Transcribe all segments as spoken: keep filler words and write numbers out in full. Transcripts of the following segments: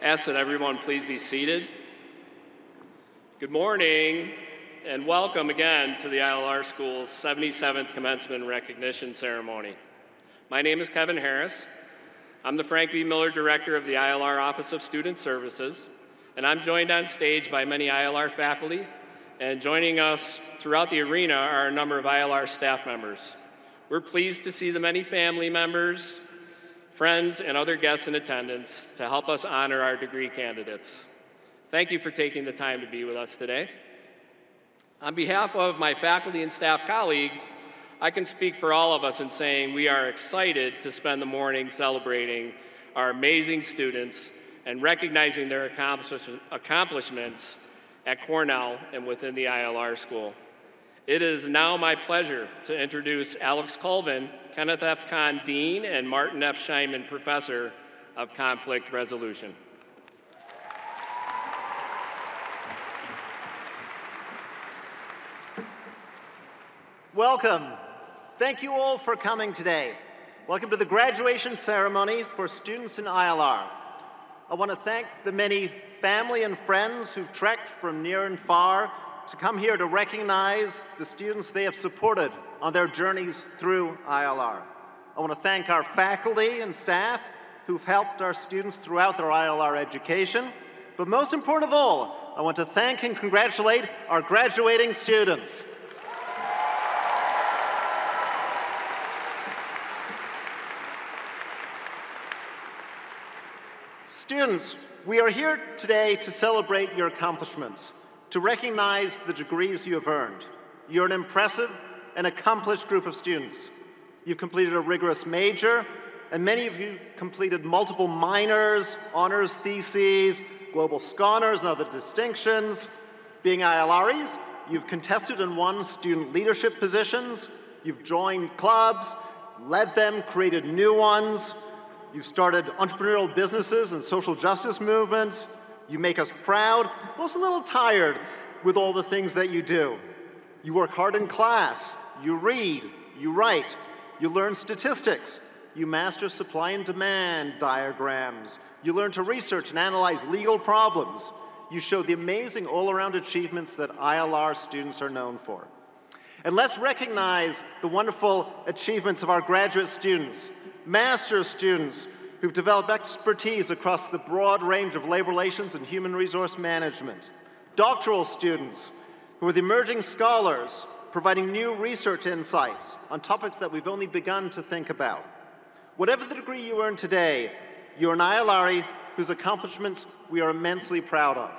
Ask that everyone please be seated. Good morning and welcome again to the I L R School's seventy-seventh Commencement Recognition Ceremony. My name is Kevin Harris. I'm the Frank B. Miller Director of the I L R Office of Student Services, and I'm joined on stage by many I L R faculty, and joining us throughout the arena are a number of I L R staff members. We're pleased to see the many family members, friends, and other guests in attendance to help us honor our degree candidates. Thank you for taking the time to be with us today. On behalf of my faculty and staff colleagues, I can speak for all of us in saying we are excited to spend the morning celebrating our amazing students and recognizing their accomplishments at Cornell and within the I L R School. It is now my pleasure to introduce Alex Colvin, Kenneth F. Kahn Dean, and Martin F. Scheinman Professor of Conflict Resolution. Welcome. Thank you all for coming today. Welcome to the graduation ceremony for students in I L R. I want to thank the many family and friends who've trekked from near and far to come here to recognize the students they have supported on their journeys through I L R. I want to thank our faculty and staff who've helped our students throughout their I L R education. But most important of all, I want to thank and congratulate our graduating students. Students, we are here today to celebrate your accomplishments, to recognize the degrees you have earned. You're an impressive and accomplished group of students. You've completed a rigorous major, and many of you completed multiple minors, honors theses, global scholars, and other distinctions. Being I L Rs, you've contested and won student leadership positions, you've joined clubs, led them, created new ones, you've started entrepreneurial businesses and social justice movements. You make us proud, also a little tired with all the things that you do. You work hard in class, you read, you write, you learn statistics, you master supply and demand diagrams, you learn to research and analyze legal problems. You show the amazing all-around achievements that I L R students are known for. And let's recognize the wonderful achievements of our graduate students, master's students who've developed expertise across the broad range of labor relations and human resource management, doctoral students who are the emerging scholars providing new research insights on topics that we've only begun to think about. Whatever the degree you earn today, you're an I L R whose accomplishments we are immensely proud of.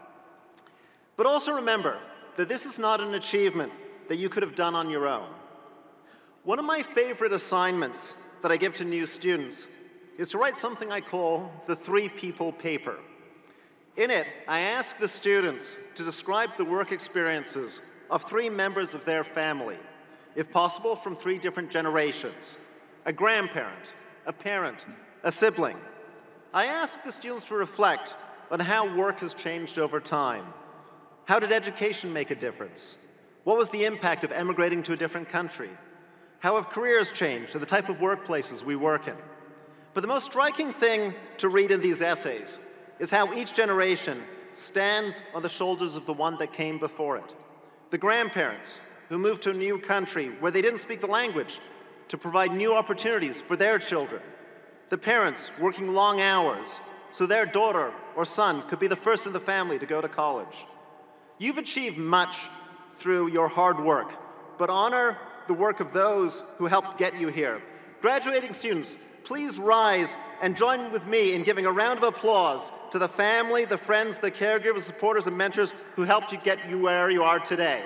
But also remember that this is not an achievement that you could have done on your own. One of my favorite assignments that I give to new students is to write something I call the three people paper. In it, I ask the students to describe the work experiences of three members of their family, if possible from three different generations: a grandparent, a parent, a sibling. I ask the students to reflect on how work has changed over time. How did education make a difference? What was the impact of emigrating to a different country? How have careers changed and the type of workplaces we work in? But the most striking thing to read in these essays is how each generation stands on the shoulders of the one that came before it. The grandparents who moved to a new country where they didn't speak the language to provide new opportunities for their children. The parents working long hours so their daughter or son could be the first in the family to go to college. You've achieved much through your hard work, but honor the work of those who helped get you here. Graduating students, please rise and join with me in giving a round of applause to the family, the friends, the caregivers, supporters, and mentors who helped you get you where you are today.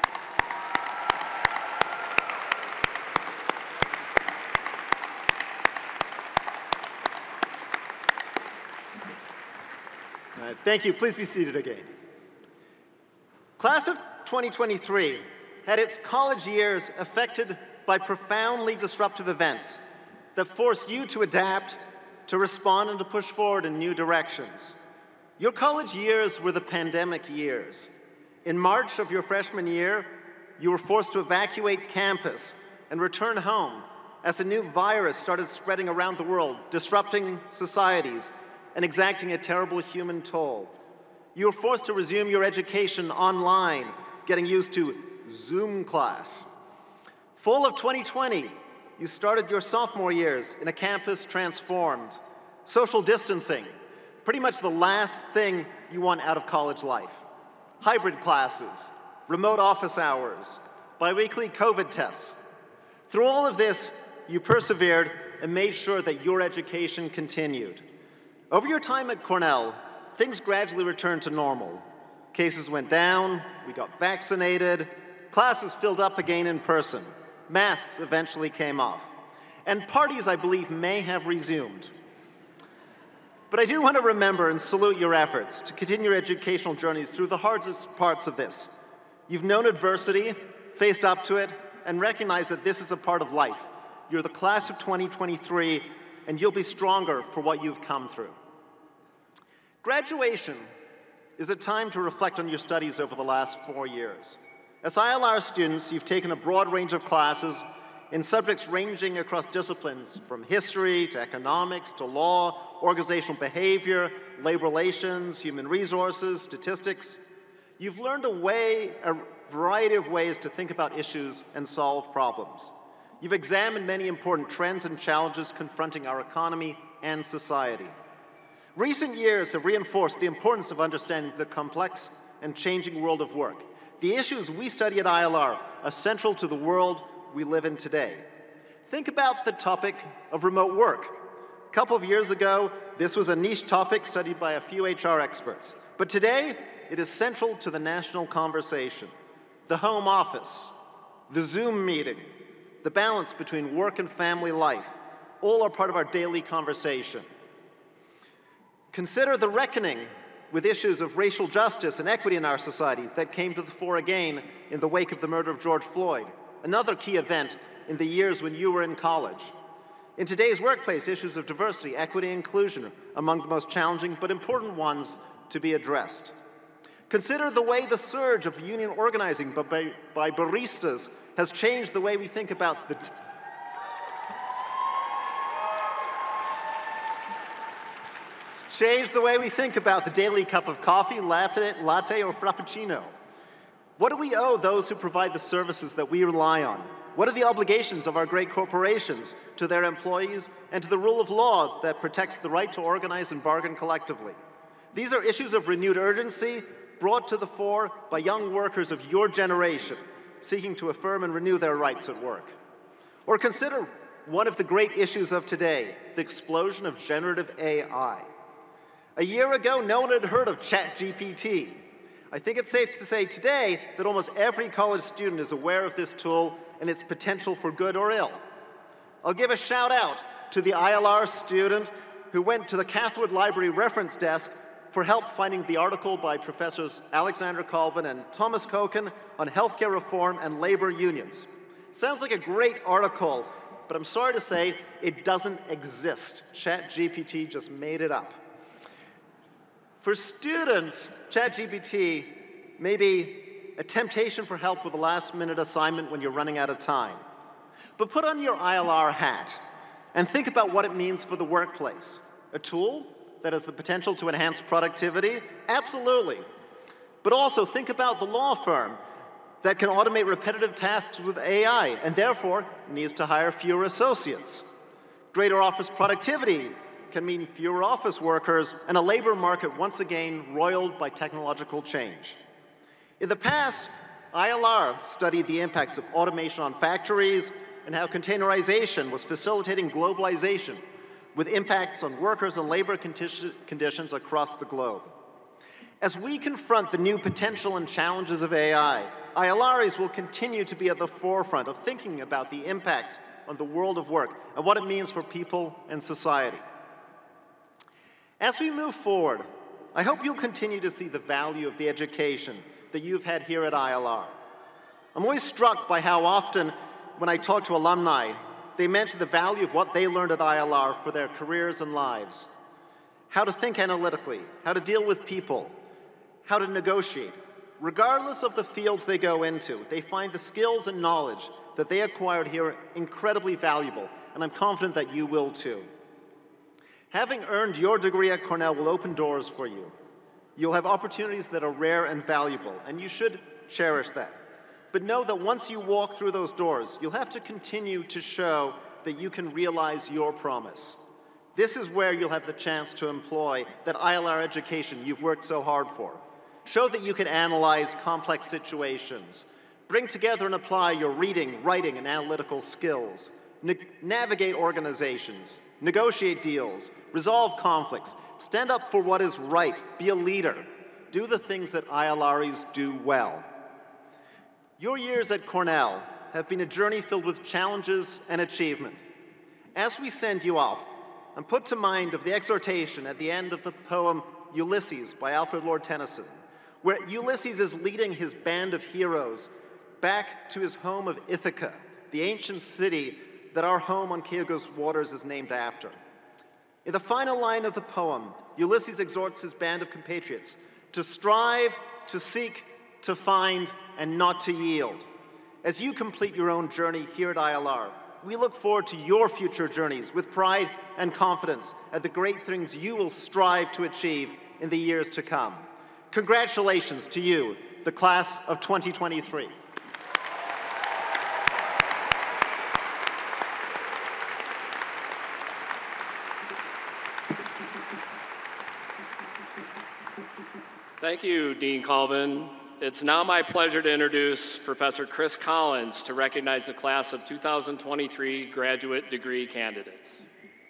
All right, thank you. Please be seated again. Class of twenty twenty-three had its college years affected by profoundly disruptive events that forced you to adapt, to respond, and to push forward in new directions. Your college years were the pandemic years. In March of your freshman year, you were forced to evacuate campus and return home as a new virus started spreading around the world, disrupting societies, and exacting a terrible human toll. You were forced to resume your education online, getting used to Zoom class. Fall of twenty twenty, you started your sophomore years in a campus transformed. Social distancing, pretty much the last thing you want out of college life. Hybrid classes, remote office hours, biweekly COVID tests. Through all of this, you persevered and made sure that your education continued. Over your time at Cornell, things gradually returned to normal. Cases went down, we got vaccinated, classes filled up again in person, masks eventually came off, and parties, I believe, may have resumed. But I do want to remember and salute your efforts to continue your educational journeys through the hardest parts of this. You've known adversity, faced up to it, and recognized that this is a part of life. You're the class of twenty twenty-three, and you'll be stronger for what you've come through. Graduation is a time to reflect on your studies over the last four years. As I L R students, you've taken a broad range of classes in subjects ranging across disciplines, from history to economics to law, organizational behavior, labor relations, human resources, statistics. You've learned a, way, a variety of ways to think about issues and solve problems. You've examined many important trends and challenges confronting our economy and society. Recent years have reinforced the importance of understanding the complex and changing world of work. The issues we study at I L R are central to the world we live in today. Think about the topic of remote work. A couple of years ago, this was a niche topic studied by a few H R experts. But today, it is central to the national conversation. The home office, the Zoom meeting, the balance between work and family life, all are part of our daily conversation. Consider the reckoning with issues of racial justice and equity in our society that came to the fore again in the wake of the murder of George Floyd, another key event in the years when you were in college. In today's workplace, issues of diversity, equity, and inclusion are among the most challenging but important ones to be addressed. Consider the way the surge of union organizing by, by baristas has changed the way we think about the Change the way we think about the daily cup of coffee, latte, latte, or frappuccino. What do we owe those who provide the services that we rely on? What are the obligations of our great corporations to their employees and to the rule of law that protects the right to organize and bargain collectively? These are issues of renewed urgency brought to the fore by young workers of your generation seeking to affirm and renew their rights at work. Or consider one of the great issues of today, the explosion of generative A I. A year ago, no one had heard of ChatGPT. I think it's safe to say today that almost every college student is aware of this tool and its potential for good or ill. I'll give a shout out to the I L R student who went to the Cathwood Library reference desk for help finding the article by Professors Alexander Colvin and Thomas Kochen on healthcare reform and labor unions. Sounds like a great article, but I'm sorry to say it doesn't exist. ChatGPT just made it up. For students, ChatGPT may be a temptation for help with a last-minute assignment when you're running out of time. But put on your I L R hat and think about what it means for the workplace. A tool that has the potential to enhance productivity? Absolutely. But also think about the law firm that can automate repetitive tasks with A I and therefore needs to hire fewer associates. Greater office productivity can mean fewer office workers and a labor market once again roiled by technological change. In the past, I L R studied the impacts of automation on factories and how containerization was facilitating globalization with impacts on workers and labor condi- conditions across the globe. As we confront the new potential and challenges of A I, I L Rs will continue to be at the forefront of thinking about the impacts on the world of work and what it means for people and society. As we move forward, I hope you'll continue to see the value of the education that you've had here at I L R. I'm always struck by how often, when I talk to alumni, they mention the value of what they learned at I L R for their careers and lives. How to think analytically, how to deal with people, how to negotiate. Regardless of the fields they go into, they find the skills and knowledge that they acquired here incredibly valuable, and I'm confident that you will too. Having earned your degree at Cornell will open doors for you. You'll have opportunities that are rare and valuable, and you should cherish that. But know that once you walk through those doors, you'll have to continue to show that you can realize your promise. This is where you'll have the chance to employ that I L R education you've worked so hard for. Show that you can analyze complex situations, bring together and apply your reading, writing, and analytical skills, Na- navigate organizations, negotiate deals, resolve conflicts, stand up for what is right, be a leader, do the things that I L Rs do well. Your years at Cornell have been a journey filled with challenges and achievement. As we send you off, I'm put to mind of the exhortation at the end of the poem Ulysses by Alfred Lord Tennyson, where Ulysses is leading his band of heroes back to his home of Ithaca, the ancient city that our home on Caicos waters is named after. In the final line of the poem, Ulysses exhorts his band of compatriots to strive, to seek, to find, and not to yield. As you complete your own journey here at I L R, we look forward to your future journeys with pride and confidence at the great things you will strive to achieve in the years to come. Congratulations to you, the class of twenty twenty-three. Thank you, Dean Colvin. It's now my pleasure to introduce Professor Chris Collins to recognize the class of two thousand twenty-three graduate degree candidates.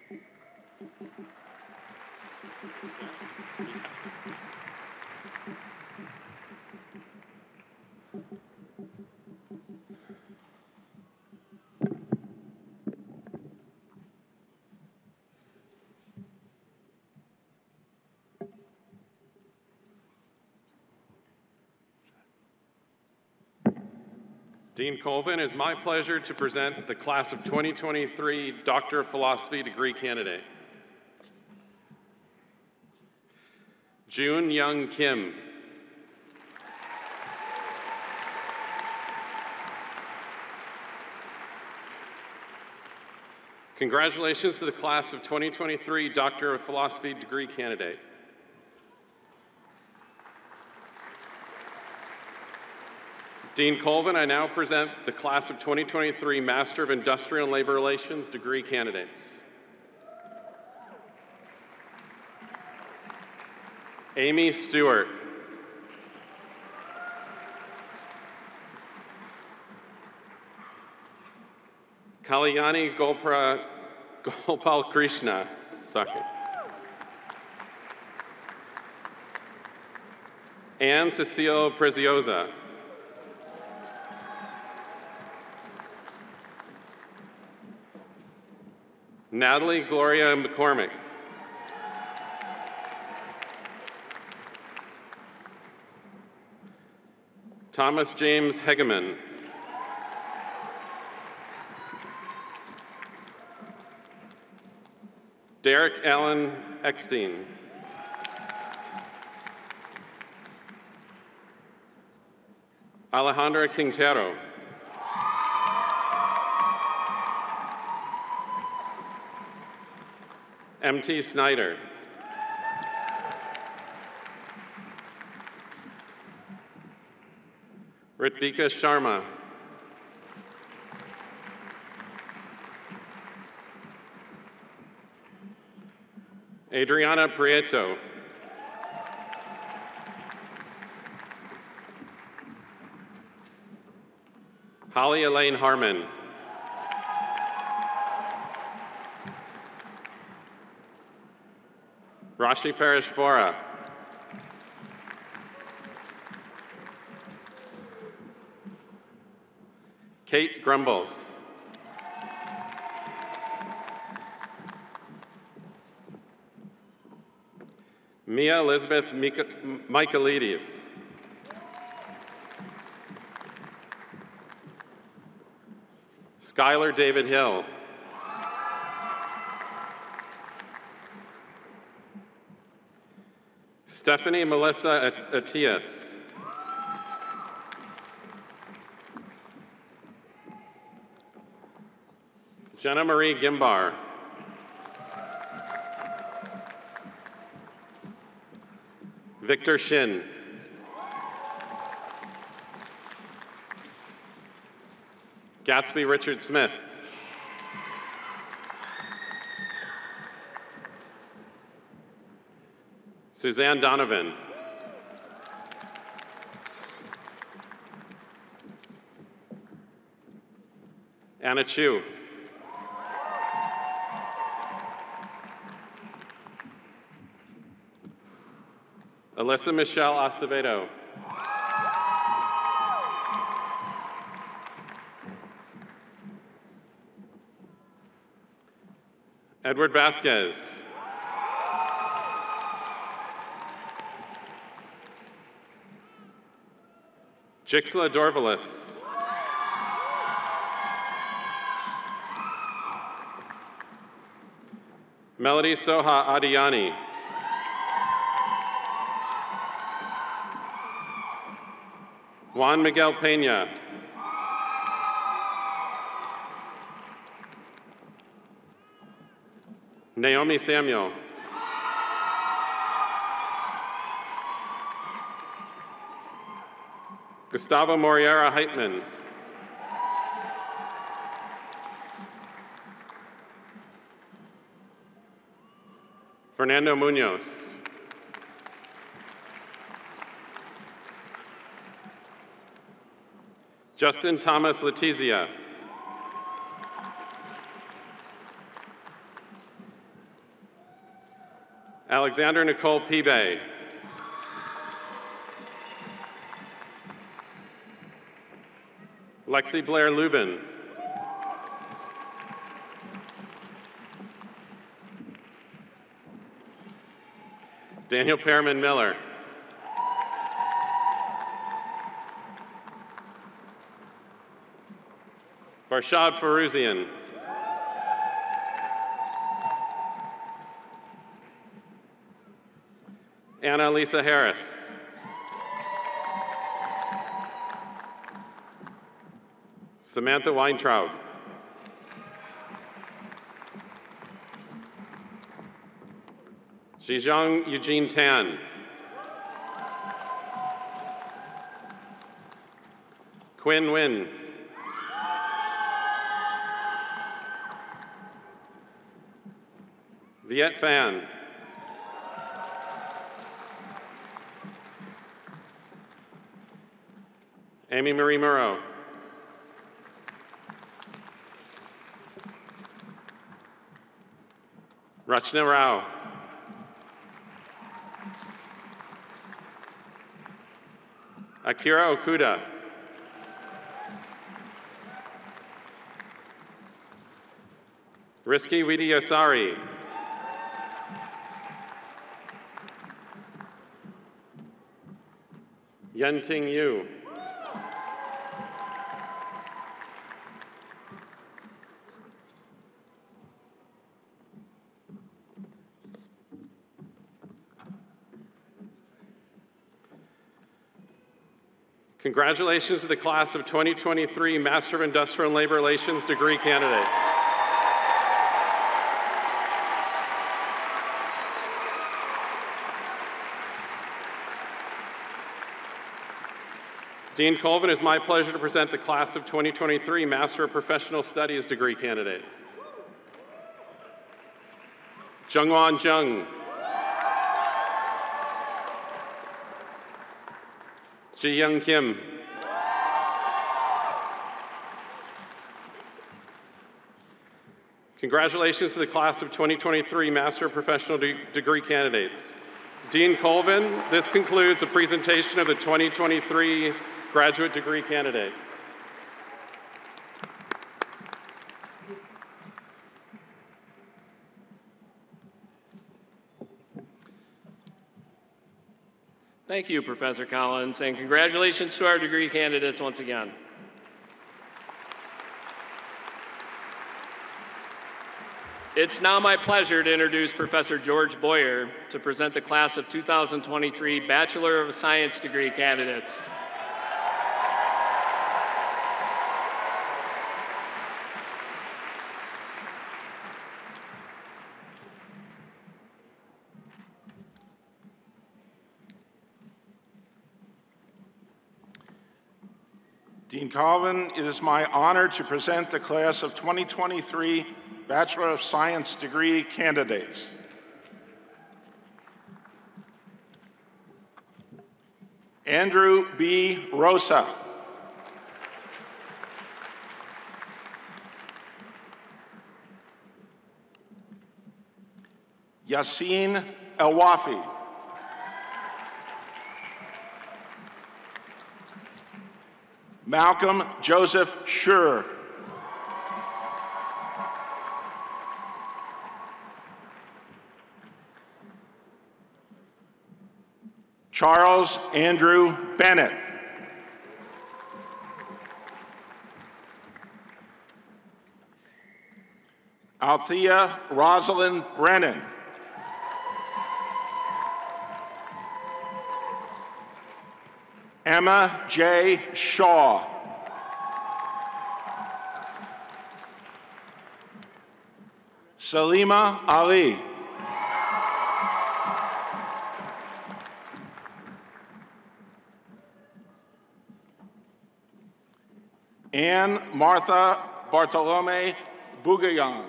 Dean Colvin, it's my pleasure to present the class of twenty twenty-three Doctor of Philosophy degree candidate. June Young Kim. Congratulations to the class of twenty twenty-three Doctor of Philosophy degree candidate. Dean Colvin, I now present the class of twenty twenty-three Master of Industrial and Labor Relations degree candidates. Amy Stewart. Kalyani Gopra, Gopal Krishna. Sorry. Anne Cecile Preziosa. Natalie Gloria McCormick. Thomas James Hegeman. Derek Allen Eckstein. Alejandra Quintero. M T Snyder. Ritvika Sharma. Adriana Prieto. Holly Elaine Harmon. Rashi Parish Vora. Kate Grumbles. Mia Elizabeth Mika Michaelides. Skylar David Hill. Stephanie Melissa Atias. Jenna Marie Gimbar. Victor Shin. Gatsby Richard Smith. Suzanne Donovan. Anna Chu. Alyssa Michelle Acevedo. Edward Vasquez. Jixla Dorvalis. Melody Soha Adiani. Juan Miguel Pena. Naomi Samuel. Gustavo Moriera Heitman. Fernando Munoz. Justin Thomas Letizia. Alexander Nicole Pibe. Lexi Blair Lubin. Daniel Perriman Miller. Farshad Farouzian. Anna Lisa Harris. Samantha Weintraub. Zhejiang Eugene Tan. Quinn Nguyen. Viet Phan. Amy Marie Murrow. Rachna Rao. Akira Okuda. Rizky Widiasari. Yenting Yu. Congratulations to the class of twenty twenty-three Master of Industrial and Labor Relations degree candidates. Dean Colvin, it is my pleasure to present the class of twenty twenty-three Master of Professional Studies degree candidates. Jungwon Jung. Ji Young Kim. Congratulations to the class of twenty twenty-three Master of Professional de degree candidates. Dean Colvin, this concludes the presentation of the twenty twenty-three graduate degree candidates. Thank you, Professor Collins, and congratulations to our degree candidates once again. It's now my pleasure to introduce Professor George Boyer to present the class of two thousand twenty-three Bachelor of Science degree candidates. Dean Colvin, it is my honor to present the class of twenty twenty-three Bachelor of Science degree candidates. Andrew B. Rosa. Yassine El-Wafi. Malcolm Joseph Schur. Charles Andrew Bennett. Althea Rosalind Brennan. Emma J. Shaw. Salima Ali. Anne Martha Bartolome Bugayan.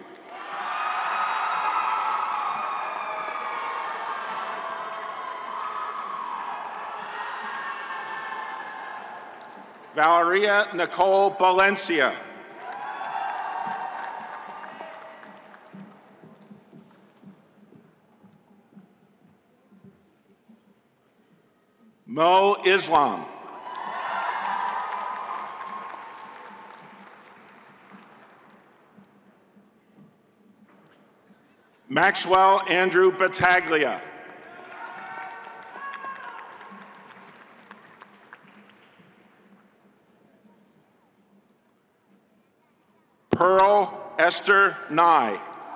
Valeria Nicole Valencia. Mo Islam. Maxwell Andrew Battaglia. Pearl Esther Nye.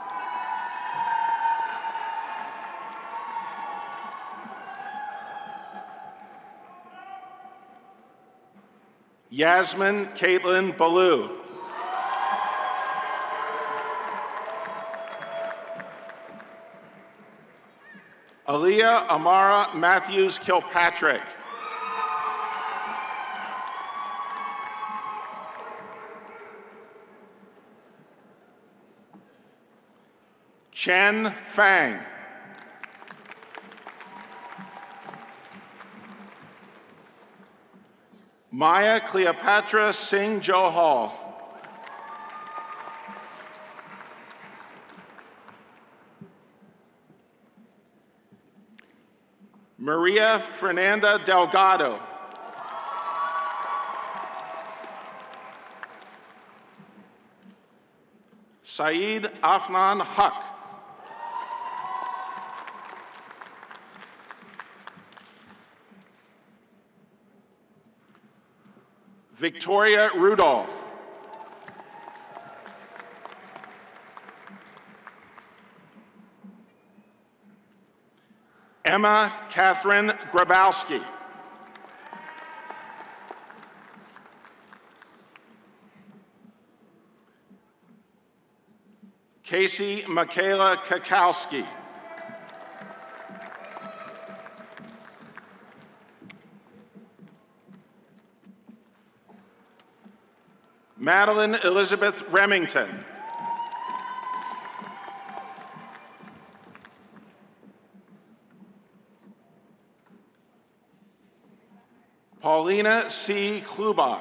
Yasmin Caitlin Ballou. Aaliyah Amara Matthews Kilpatrick. Chen Fang. Maya Cleopatra Singh Johal. Maria Fernanda Delgado. Saeed Afnan Haq. Victoria Rudolph. Emma Catherine Grabowski. Casey Michaela Kakowski. Madeline Elizabeth Remington. Paulina C. Klubach.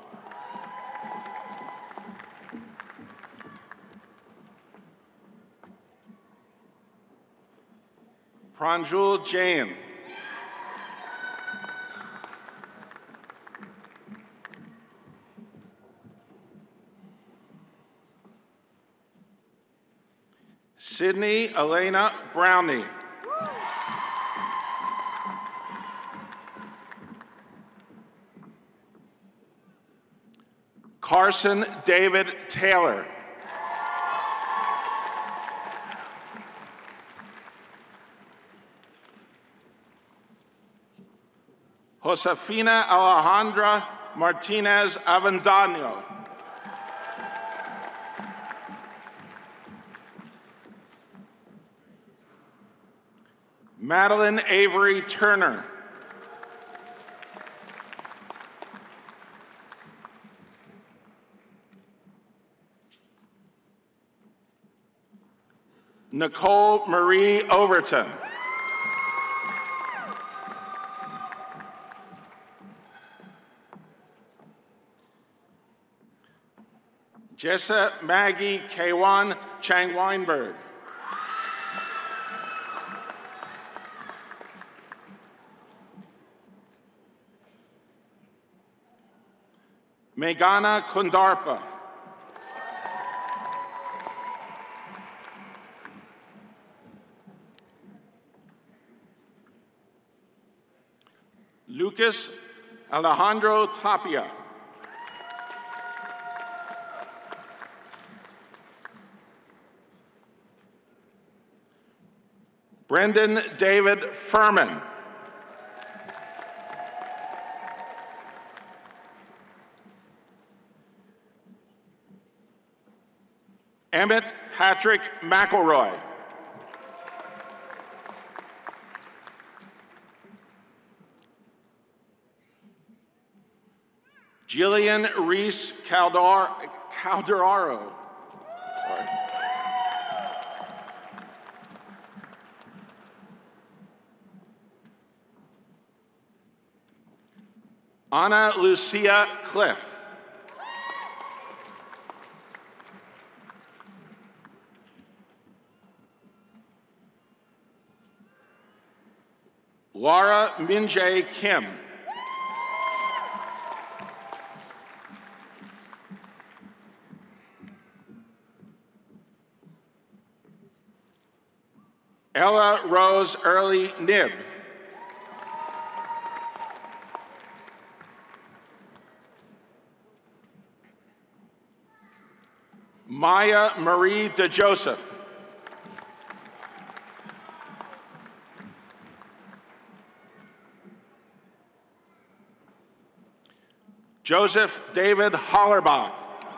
Pranjul Jain. Sydney Elena Browney. Carson David Taylor. Josefina Alejandra Martinez Avendano. Madeline Avery Turner. Nicole Marie Overton. Jessa Maggie Kwan Chang Weinberg. Meghana Kundarpa. Lucas Alejandro Tapia. Brendan David Furman. Emmett Patrick McElroy. Jillian Reese Caldar Calderaro. Sorry. Ana Lucia Cliff. Laura Minjae Kim. Ella Rose Early Nib. Maya Marie DeJoseph. Joseph David Hollerbach.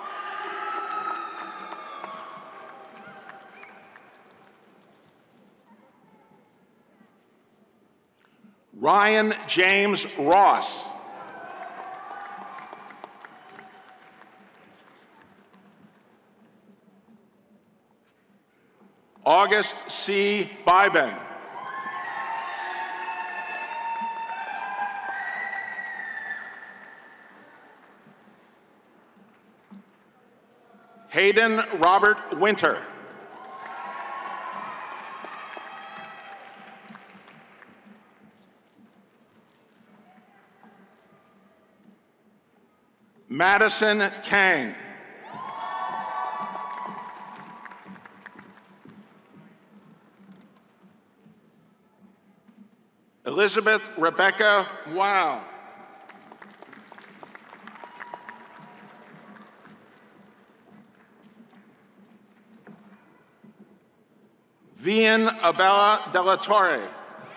Ryan James Ross. August C. Byben. Hayden Robert Winter. Madison Kang. Elizabeth Rebecca Wow. Vian Abella de la Torre.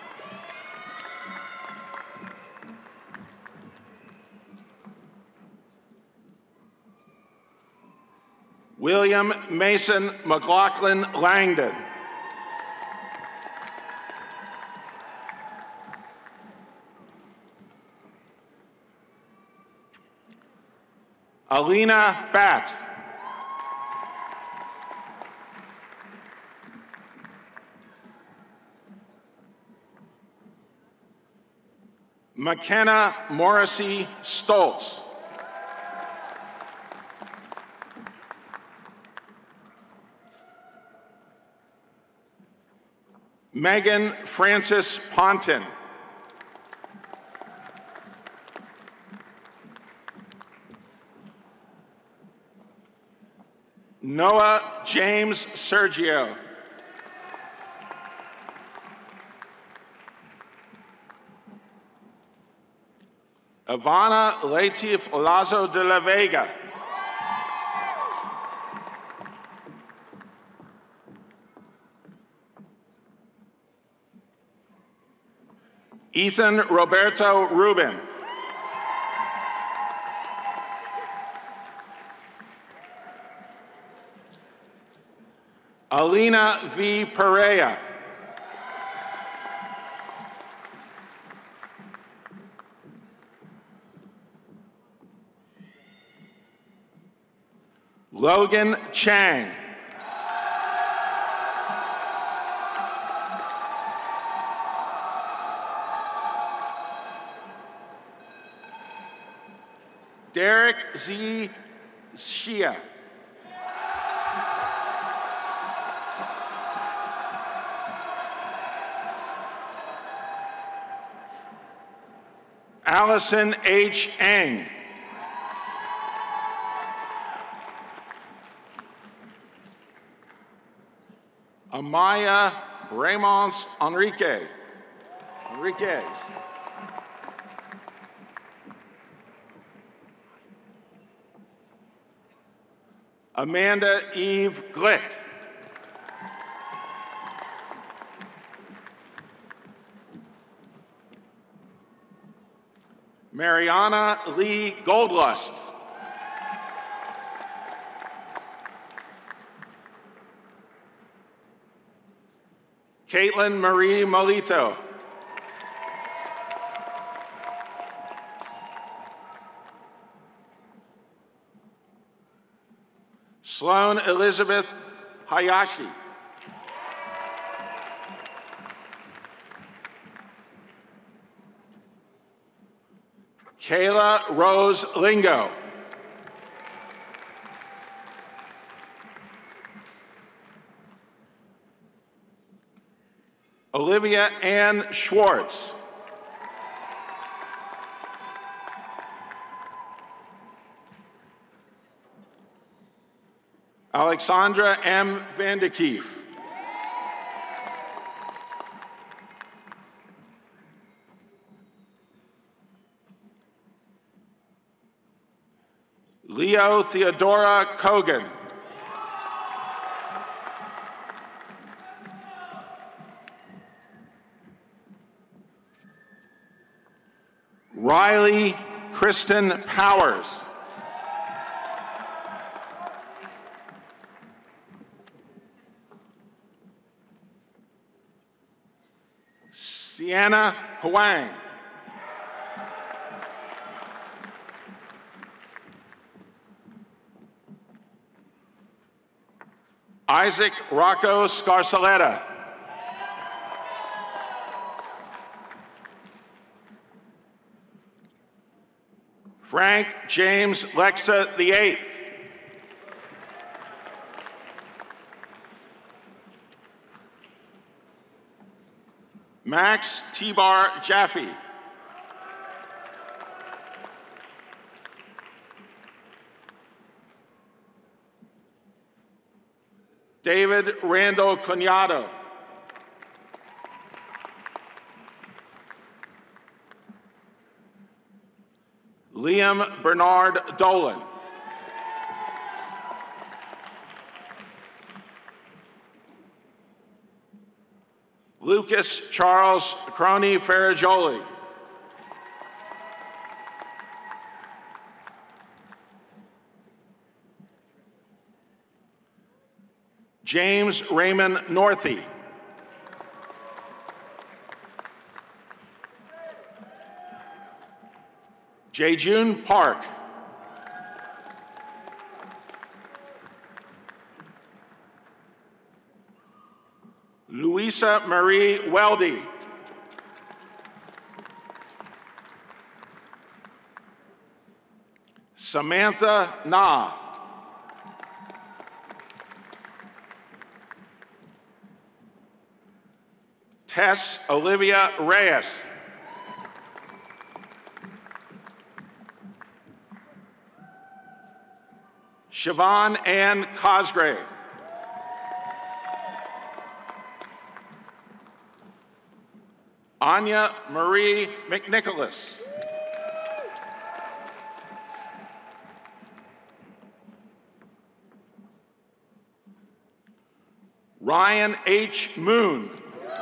William Mason McLaughlin Langdon. Alina Batt. McKenna Morrissey Stoltz. Megan Francis Ponton. Noah James Sergio. Ivana Latif Lazo de la Vega. Ethan Roberto Rubin. Alina V. Perea. Logan Chang. Derek Z. Shia. Allison H. Eng. Amaya Ramos Enrique. Enriquez. Amanda Eve Glick. Mariana Lee Goldlust. Caitlin Marie Molito. Sloan Elizabeth Hayashi. Kayla Rose Lingo. Olivia Ann Schwartz. Alexandra M. Vandekief. Leo Theodora Kogan. Riley Kristen Powers. Sienna Huang. Isaac Rocco Scarcelletta. Frank James Lexa the eighth. Max T-Bar Jaffe. David Randall Cunado. Liam Bernard Dolan. Lucas Charles Crony Ferrajoli. James Raymond Northey. Jejun Park. Louisa Marie Weldy. Samantha Na. Tess Olivia Reyes. Siobhan Ann Cosgrave. Anya Marie McNicholas. Ryan H. Moon.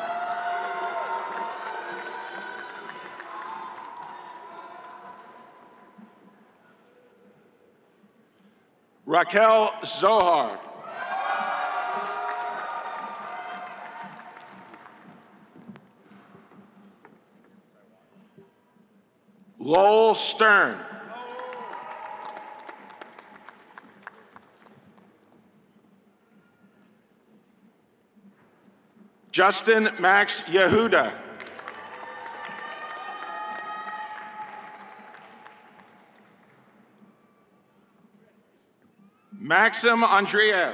Raquel Zohar. Lowell Stern. Justin Max Yehuda. Maxim Andreev.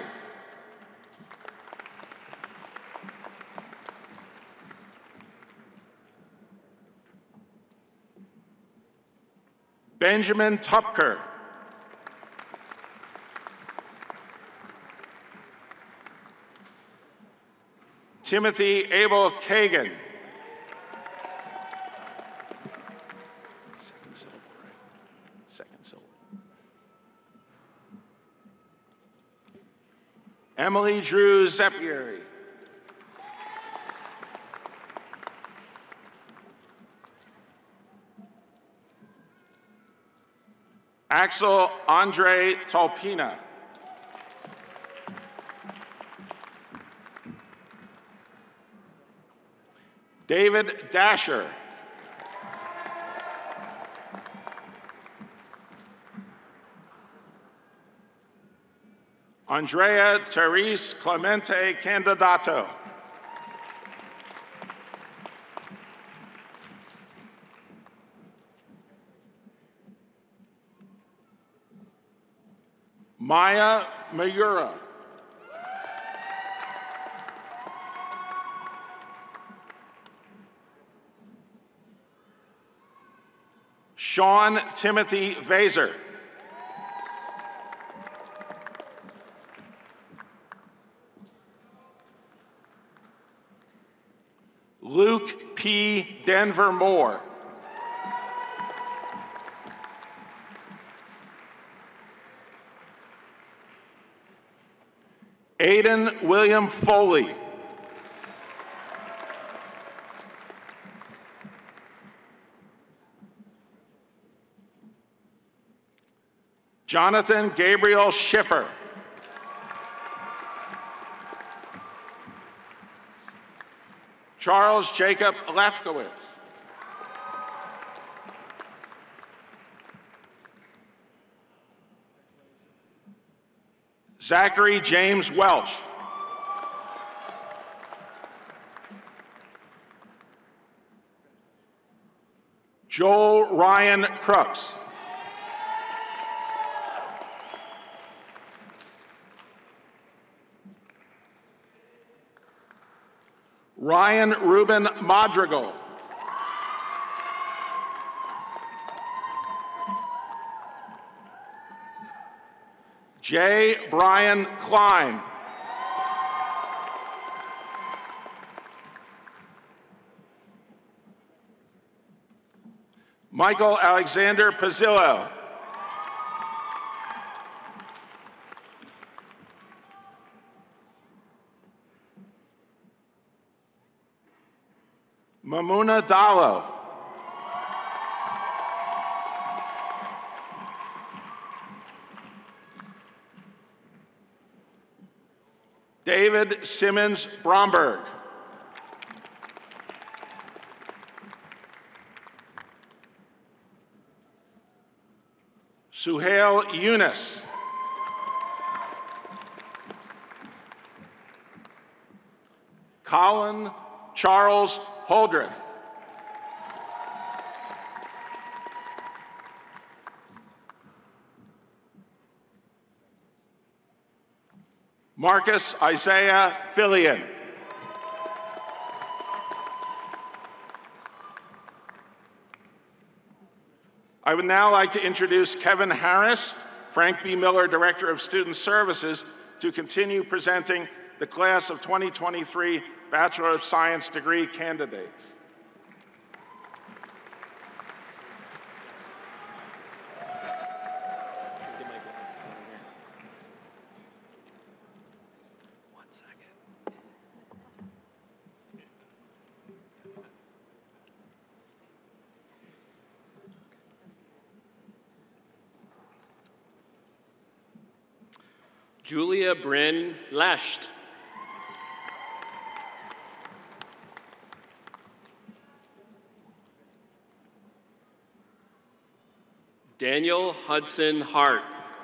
Benjamin Tupker. Timothy Abel Kagan. Second syllable, right? Second syllable. Emily Drew Zepieri. Axel Andre Tolpina. David Dasher. Andrea Therese Clemente Candidato. Maya Mayura. Sean Timothy Vaser. Luke P. Denver Moore. Aiden William Foley. Jonathan Gabriel Schiffer. Charles Jacob Lefkowitz. Zachary James Welch. Joel Ryan Crooks. Ryan Ruben Madrigal. J. Brian Klein. Michael Alexander Pizzillo. Mamuna Dallo. David Simmons Bromberg. Suhail Yunus. Colin Charles Holdreth. Marcus Isaiah Fillion. I would now like to introduce Kevin Harris, Frank B. Miller Director of Student Services, to continue presenting the class of twenty twenty-three Bachelor of Science degree candidates. Julia Bryn Lesht. Daniel Hudson Hart.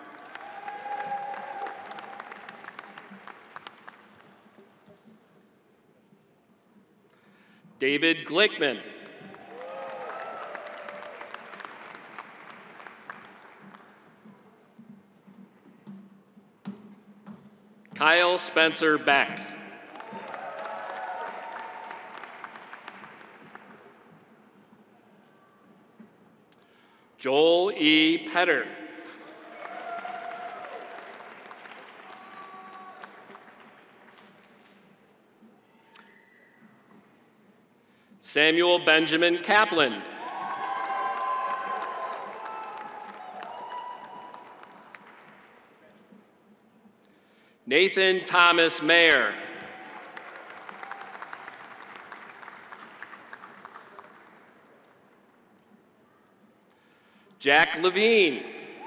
David Glickman. Kyle Spencer Beck. Joel E. Petter. Samuel Benjamin Kaplan. Nathan Thomas Mayer. Jack Levine.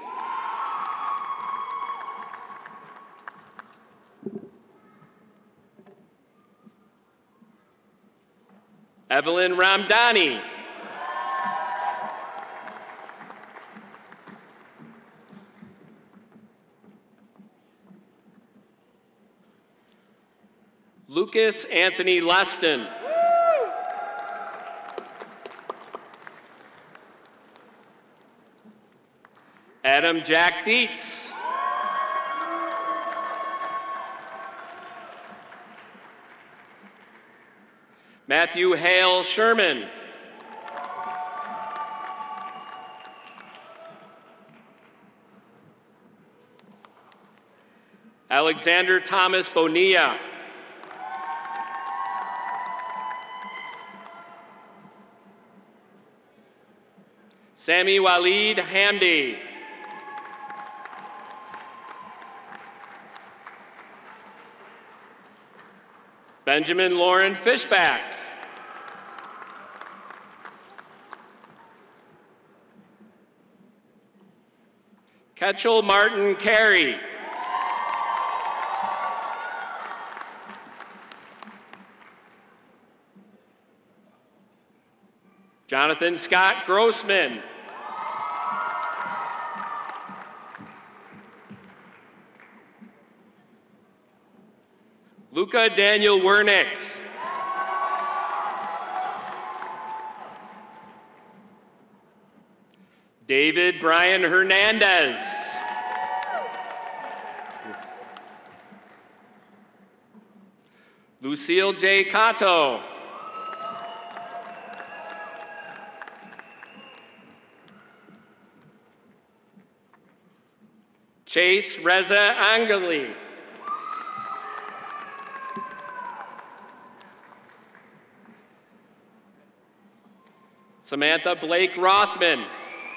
Evelyn Ramdani. Lucas Anthony Leston. Adam Jack Dietz. Matthew Hale Sherman. Alexander Thomas Bonilla. Sami Walid Hamdi. Benjamin Lauren Fishback. Ketchel Martin Carey. Jonathan Scott Grossman. Luca Daniel Wernick. David Brian Hernandez. Lucille J. Cato. Chase Reza Angali. Samantha Blake Rothman.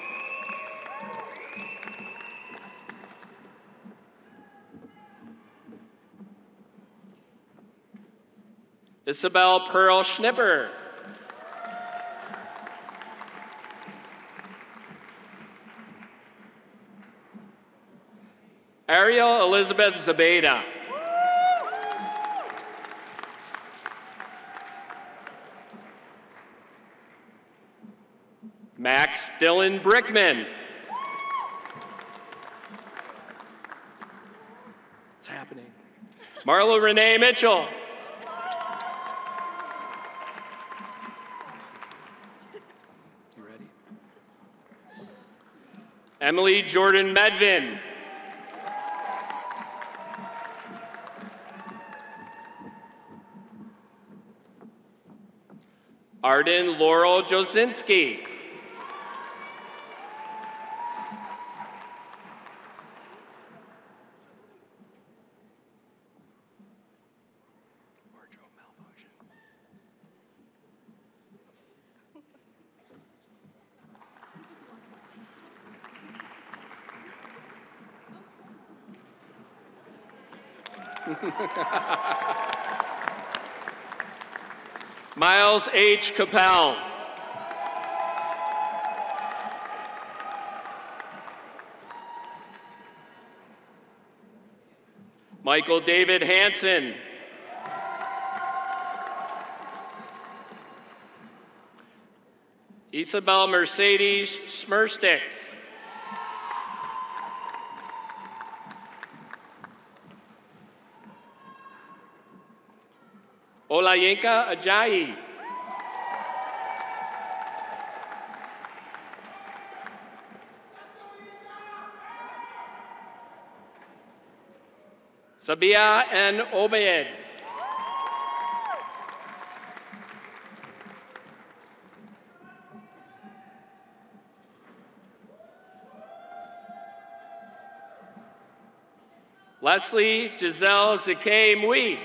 Isabel Pearl Schnipper. Ariel Elizabeth Zabeda. Max Dylan Brickman. What's happening? Marla Renee Mitchell. You ready? Emily Jordan Medvin. Arden Laurel Josinski. Miles H. Capel. Michael David Hansen. Isabel Mercedes Schmerstick. Olayinka Ajayi. Sabia N. Obeid. Leslie Giselle Zake Mui.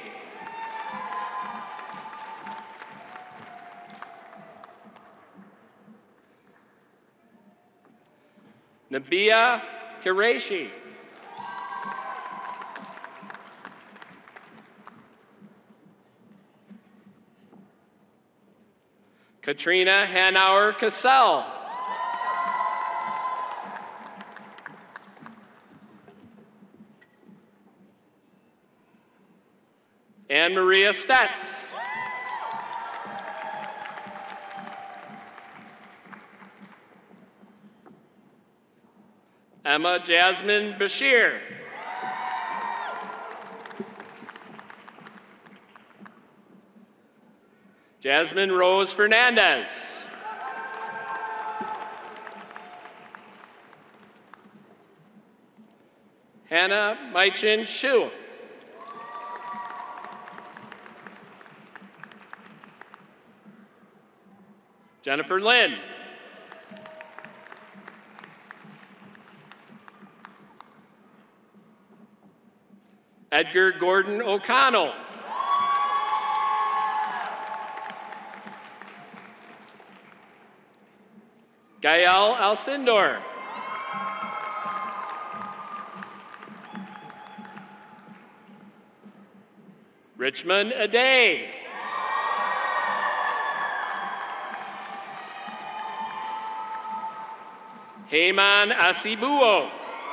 Nabia Qureshi. Katrina Hanauer Cassell. Anne Maria Stetz. Emma Jasmine Bashir. Jasmine Rose Fernandez. Hannah Maichin Shu. Jennifer Lynn. Edgar Gordon O'Connell. Gael Alcindor. Richmond Aday. Heyman Asibuo.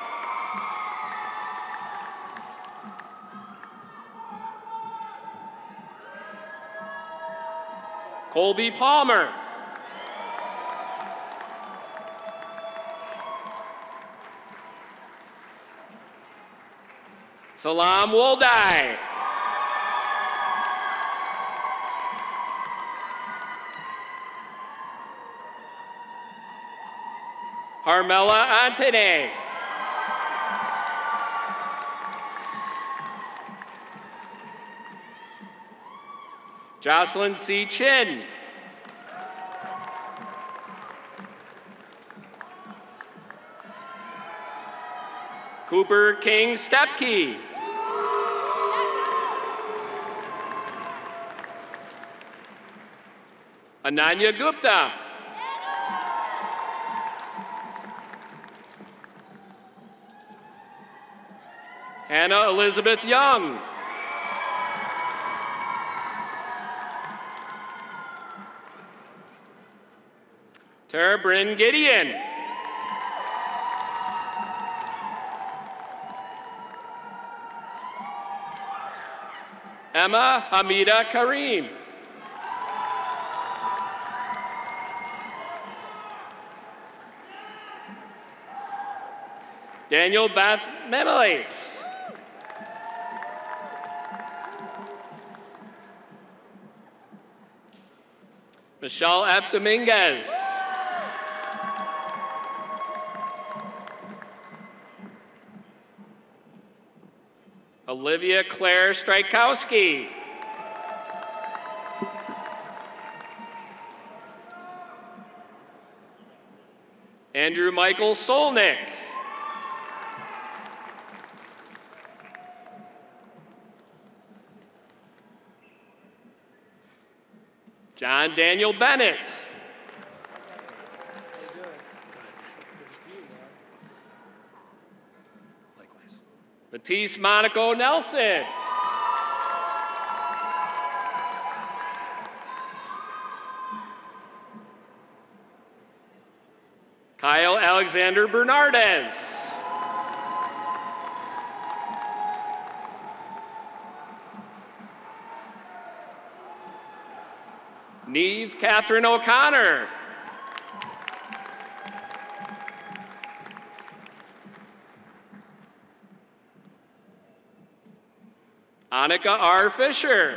Colby Palmer. Salam Woldai. Harmela Antone. Jocelyn C. Chin. Cooper King Stepke. Ananya Gupta. Hannah Elizabeth Young. Tara Bryn Gideon. Emma Hamida Karim. Daniel Beth Memeles. Michelle F. Dominguez. Olivia Claire Strykowski. Andrew Michael Solnick. John Daniel Bennett. Matisse Monaco Nelson. Kyle Alexander Bernardez. Neve Catherine O'Connor. Annika R. Fisher.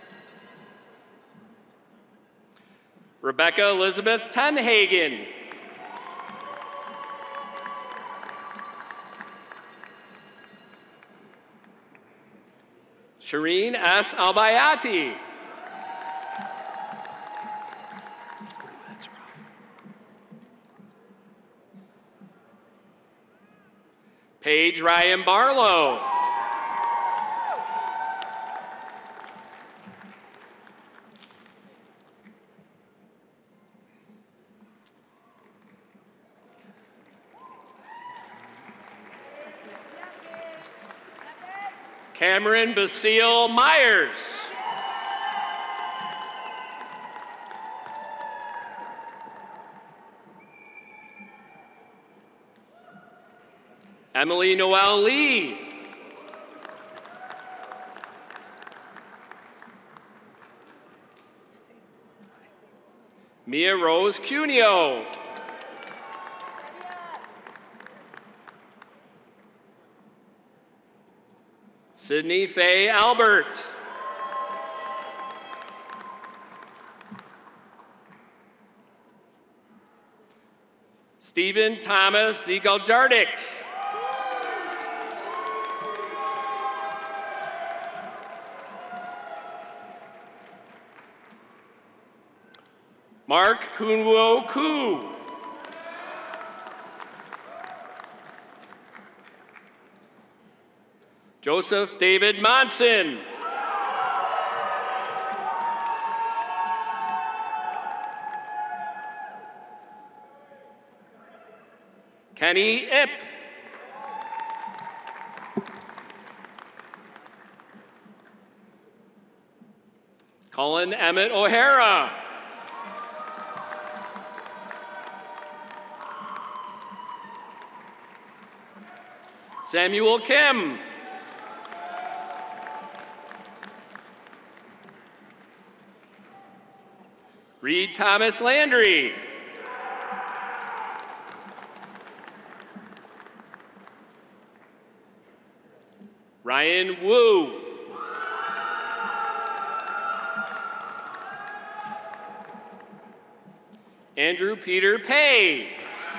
Rebecca Elizabeth Tenhagen. Shireen S. Albayati. Paige Ryan Barlow. Cameron Basile Myers. Emily Noel Lee. Mia Rose Cuneo. Sydney Faye Albert. Stephen Thomas Ziegeljardik. Mark Kunwo Koo. Joseph David Monson. Kenny Ip. Colin Emmett O'Hara. Samuel Kim. Reed Thomas Landry. Ryan Wu. Andrew Peter Pay.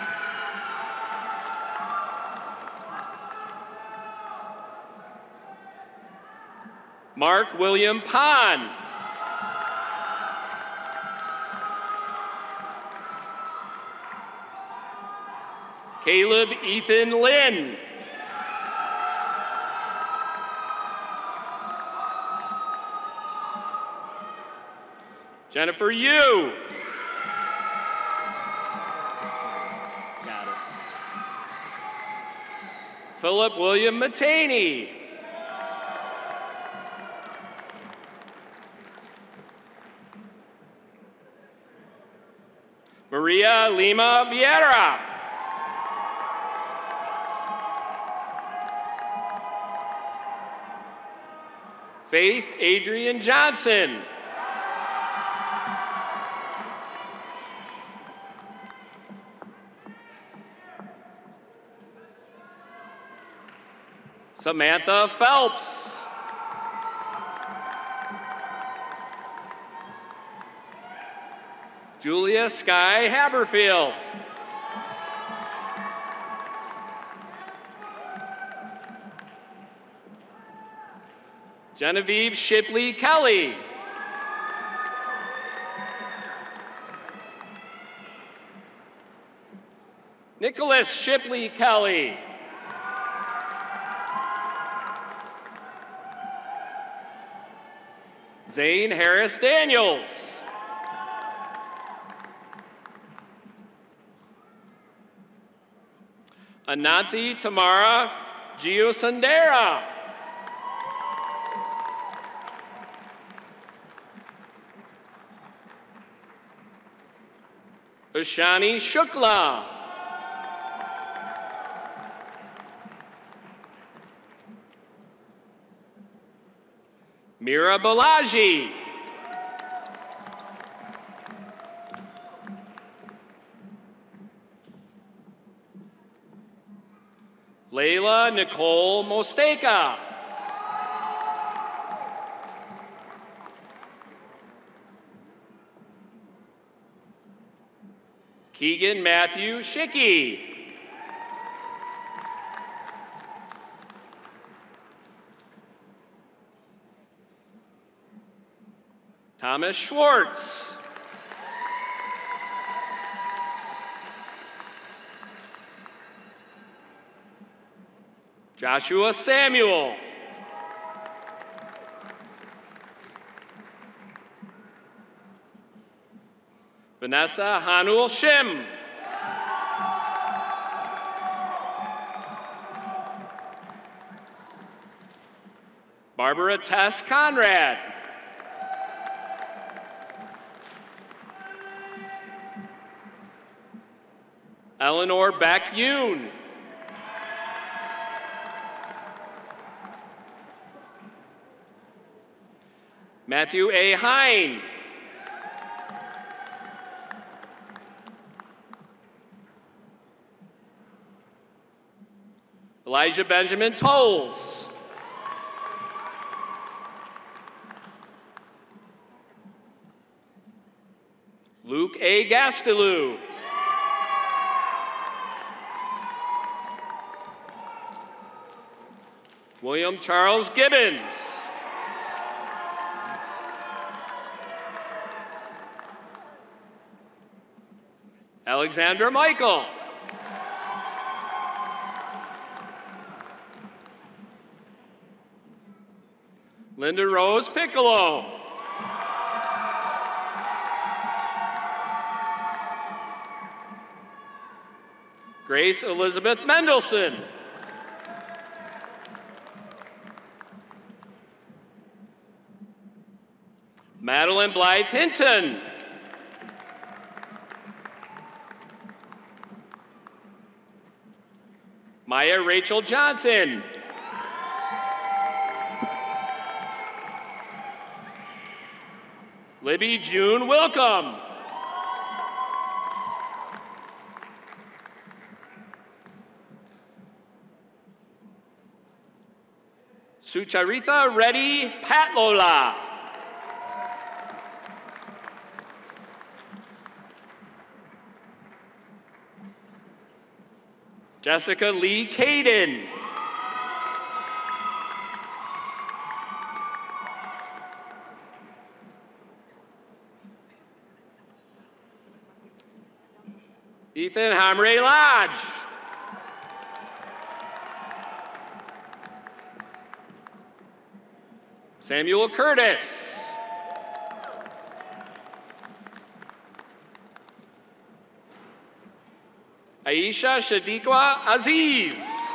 Mark William Pond. Caleb Ethan Lynn. Jennifer Yu. Got it. Philip William Mataney. Maria Lima Vieira. Faith Adrian Johnson. Samantha Phelps. Julia Sky Haberfield. Genevieve Shipley Kelly. Nicholas Shipley Kelly. Zane Harris Daniels. Ananthi Tamara Giosandera. Ashani Shukla. Mira Balaji. Layla Nicole Mosteka. Keegan Matthew Schicky. Thomas Schwartz. Joshua Samuel. Vanessa Hanul Shim. Barbara Tess Conrad. Eleanor Beck Yoon. Matthew A. Hine. Elijah Benjamin Tolles. Luke A. Gastelou. William Charles Gibbons. Alexander Michael. Linda Rose Piccolo. Grace Elizabeth Mendelson. Madeline Blythe Hinton. Maya Rachel Johnson. Libby June Wilcom. Sucharitha Reddy Patlola. Jessica Lee Caden. Ethan Hamre Lodge. Samuel Curtis. Aisha Shadiqua Aziz.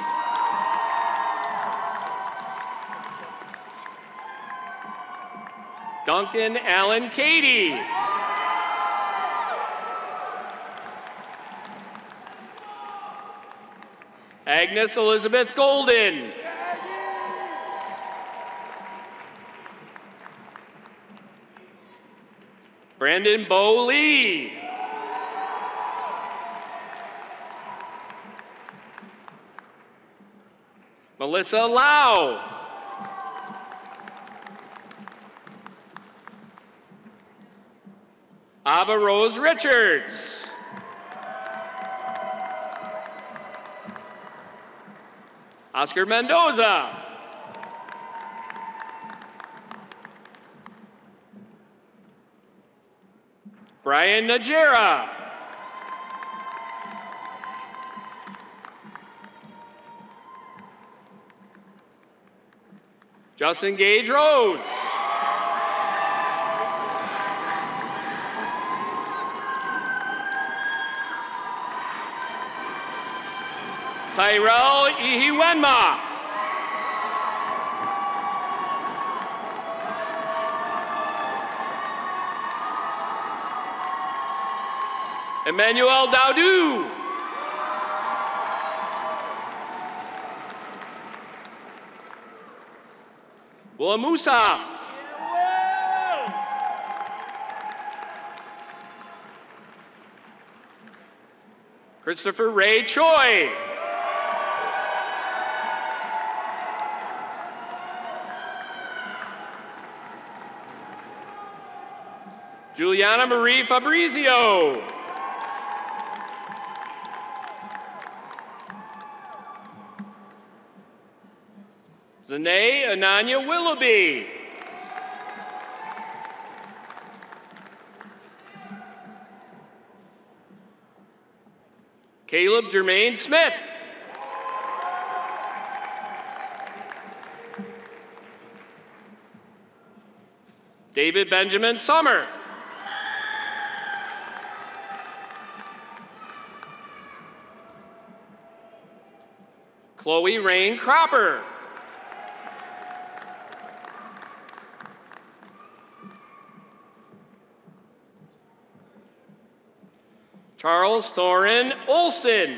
Duncan Allen Cady. Agnes Elizabeth Golden. Brandon Bo Lee. Melissa Lau. Ava Rose Richards. Oscar Mendoza. Brian Najera. Justin Gage Rose. Tyrell Ihiwenma. Emmanuel Dowdu. Willem Musaf. Christopher Ray Choi. Juliana Marie Fabrizio. Zanae Ananya Willoughby. Caleb Jermaine Smith. David Benjamin Summer. Chloe Rain Cropper. Charles Thorin Olson.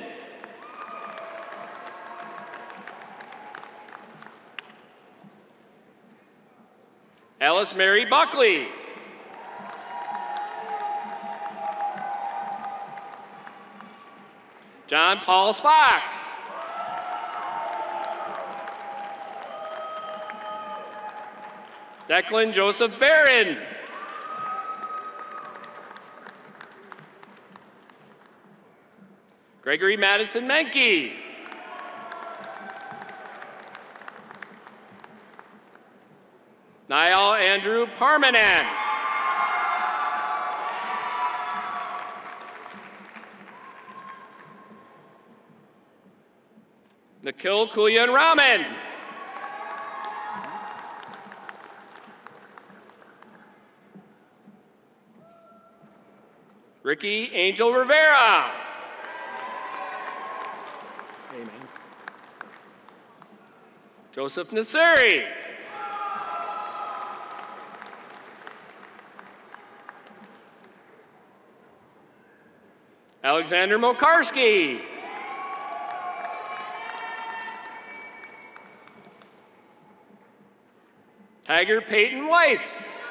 Alice Mary Buckley. John Paul Spock. Declan Joseph Barron. Gregory Madison Menke. Niall Andrew Parmanan. Nikhil Kulyan Raman. Ricky Angel Rivera. Amen. Joseph Nasiri. Alexander Mokarski. Tiger Peyton Weiss.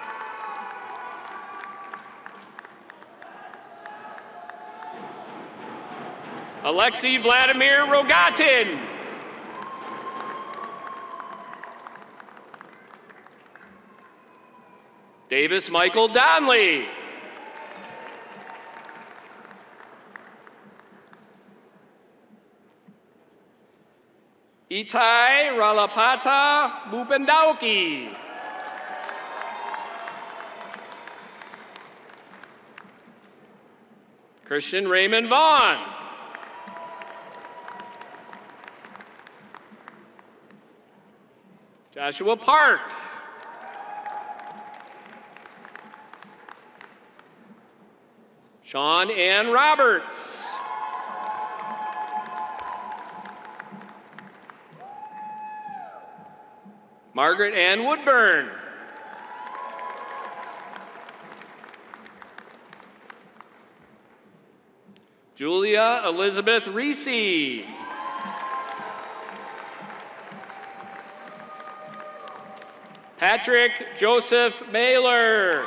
Alexei Vladimir Rogatin. Davis Michael Donley. Itai Ralapata Bupendauki. Christian Raymond Vaughn. Joshua Park. Sean Ann Roberts. Margaret Ann Woodburn. Julia Elizabeth Reese. Patrick Joseph Mailer.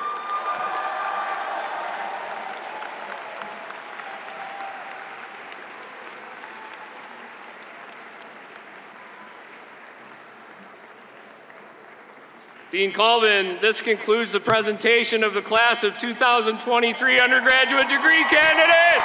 Dean Colvin, this concludes the presentation of the class of two thousand twenty-three undergraduate degree candidates.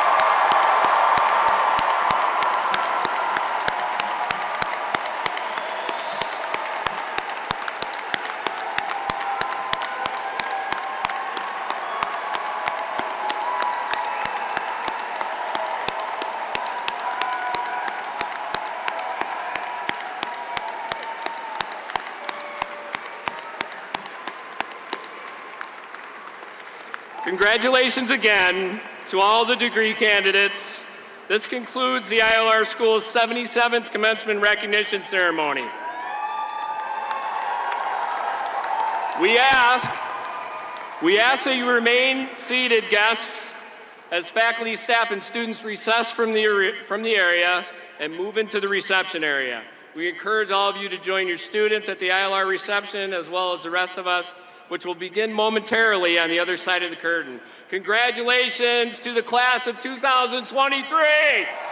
Congratulations again to all the degree candidates. This concludes the I L R School's seventy-seventh Commencement Recognition Ceremony. We ask, we ask that you remain seated, guests, as faculty, staff, and students recess from the, from the area and move into the reception area. We encourage all of you to join your students at the I L R reception as well as the rest of us, which will begin momentarily on the other side of the curtain. Congratulations to the class of two thousand twenty-three.